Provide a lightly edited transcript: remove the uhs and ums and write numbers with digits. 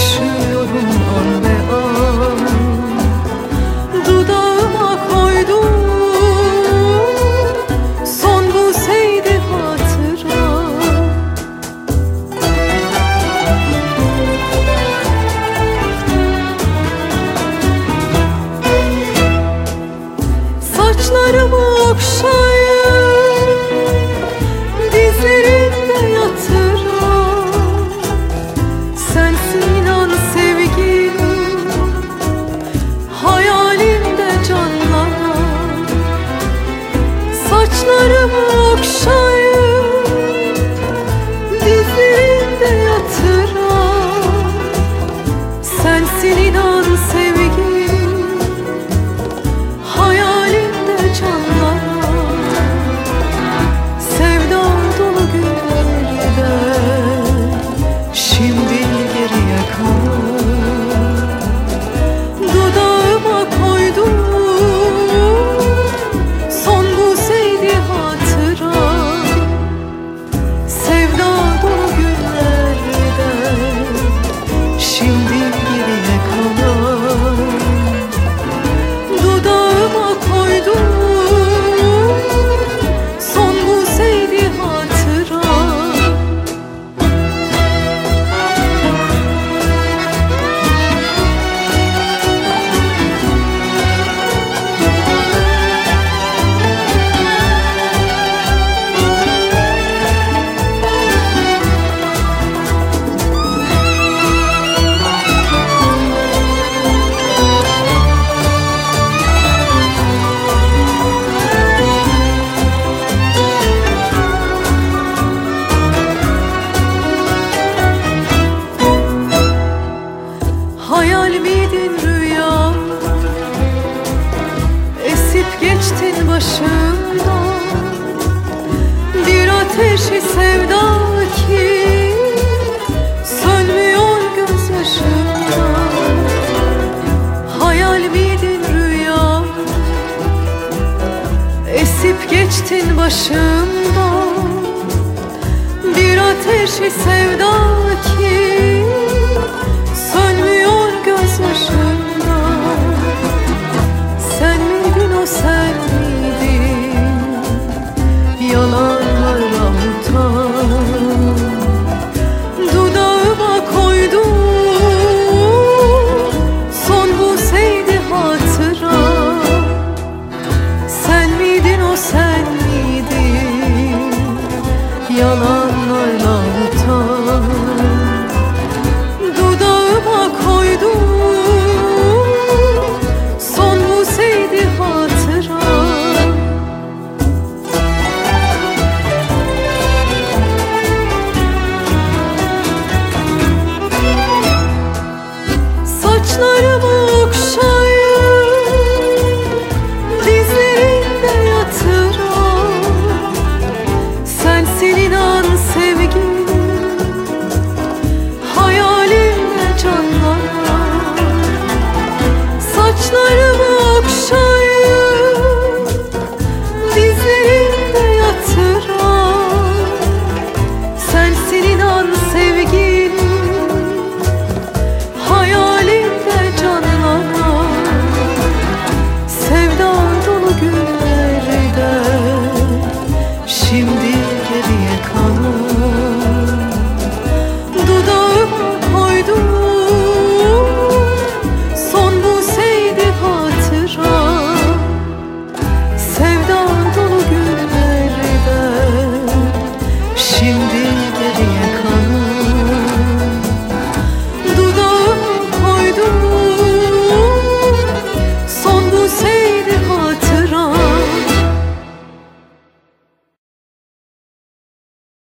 yaşıyorum an be an. Dudağıma koydum son buzeydi hatıra. Saçlarımı okşayıp dizlerinde yatıran sensin inan sevgilim, hayalimde canlanan. Saçlarımı okşayıp dizlerinde yatıran sensin inan sevgilim, hayalimde canlanan. Sevda dolu günlerden şimdi geriye kalan. Dudağıma koydum son buzeydi hatıra. Sevda dolu günlerden şimdi geriye kalan. Dudağıma koydum son buzeydi hatıra. Hayal miydin rüya? Esip geçtin başımdan. Bir ateşi sevda ki sönmüyor gözyaşımdan. Hayal miydin rüya? Esip geçtin başımdan. Bir ateşi sevda ki sönmüyor gözyaşımdan. Sen miydin o sen miydin? Yalanlarla utan. Dudağıma koydum son buzeydi hatıra. Sen miydin o sen miydin? Yalanlarla utan. Dudağıma koydum son buzeydi hatıra. Saçları